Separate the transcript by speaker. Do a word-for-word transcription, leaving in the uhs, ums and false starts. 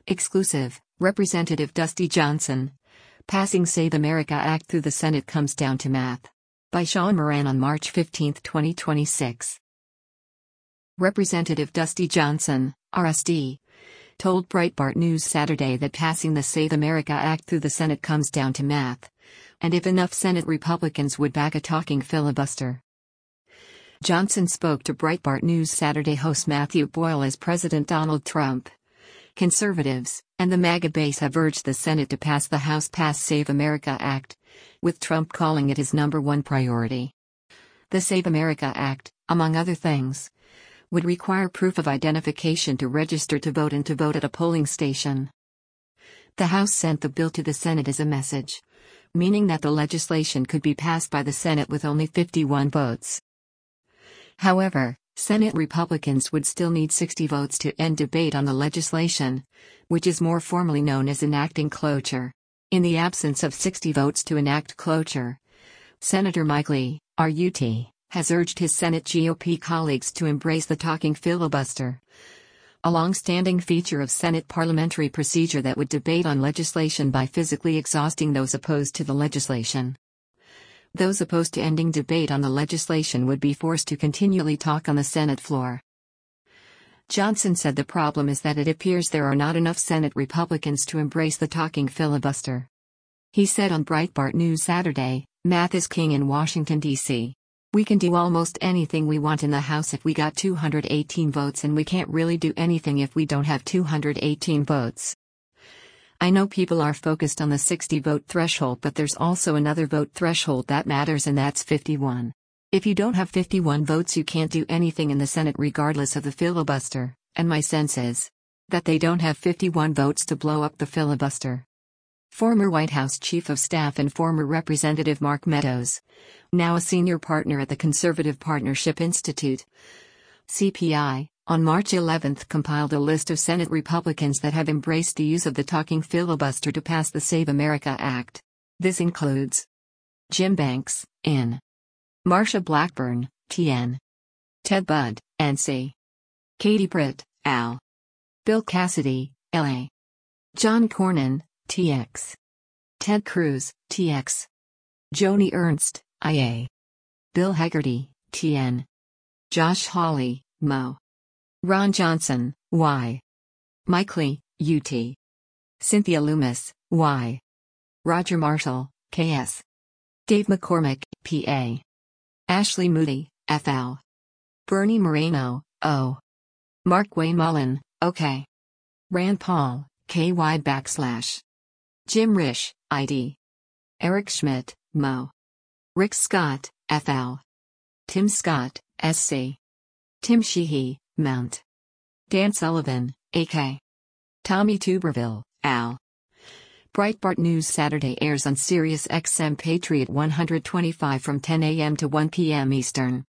Speaker 1: Exclusive, Representative Dusty Johnson. Passing Save America Act through the Senate comes down to math. By Sean Moran on March fifteenth, twenty twenty-six. Representative Dusty Johnson, R S D, told Breitbart News Saturday that passing the Save America Act through the Senate comes down to math, and if enough Senate Republicans would back a talking filibuster. Johnson spoke to Breitbart News Saturday host Matthew Boyle as President Donald Trump, conservatives, and the MAGA base have urged the Senate to pass the House-passed Save America Act, with Trump calling it his number one priority. The Save America Act, among other things, would require proof of identification to register to vote and to vote at a polling station. The House sent the bill to the Senate as a message, meaning that the legislation could be passed by the Senate with only fifty-one votes. However, Senate Republicans would still need sixty votes to end debate on the legislation, which is more formally known as enacting cloture. In the absence of sixty votes to enact cloture, Senator Mike Lee, R U T, has urged his Senate G O P colleagues to embrace the talking filibuster, a long-standing feature of Senate parliamentary procedure that would debate on legislation by physically exhausting those opposed to the legislation. Those opposed to ending debate on the legislation would be forced to continually talk on the Senate floor. Johnson said the problem is that it appears there are not enough Senate Republicans to embrace the talking filibuster. He said on Breitbart News Saturday, "Math is king in Washington, D C We can do almost anything we want in the House if we got two hundred eighteen votes, and we can't really do anything if we don't have two hundred eighteen votes. I know people are focused on the sixty vote threshold, but there's also another vote threshold that matters, and that's fifty-one. If you don't have fifty-one votes, you can't do anything in the Senate regardless of the filibuster, and my sense is that they don't have fifty-one votes to blow up the filibuster." Former White House Chief of Staff and former Representative Mark Meadows, now a senior partner at the Conservative Partnership Institute, C P I, on March eleventh compiled a list of Senate Republicans that have embraced the use of the talking filibuster to pass the Save America Act. This includes Jim Banks, N. Marsha Blackburn, T N. Ted Budd, N C. Katie Britt, Al. Bill Cassidy, L A. John Cornyn, T X. Ted Cruz, T X. Joni Ernst, I A. Bill Hagerty, T N. Josh Hawley, M O. Ron Johnson, Y. Mike Lee, U T. Cynthia Lummis, Y. Roger Marshall, K S. Dave McCormick, P A. Ashley Moody, F L. Bernie Moreno, O. Mark Wayne Mullen, OK. Rand Paul, K Y backslash. Jim Risch, I D. Eric Schmidt, M O. Rick Scott, F L. Tim Scott, S C. Tim Sheehy, Mount. Dan Sullivan, A K. Tommy Tuberville, Al. Breitbart News Saturday airs on Sirius X M Patriot one twenty-five from ten a m to one p m Eastern.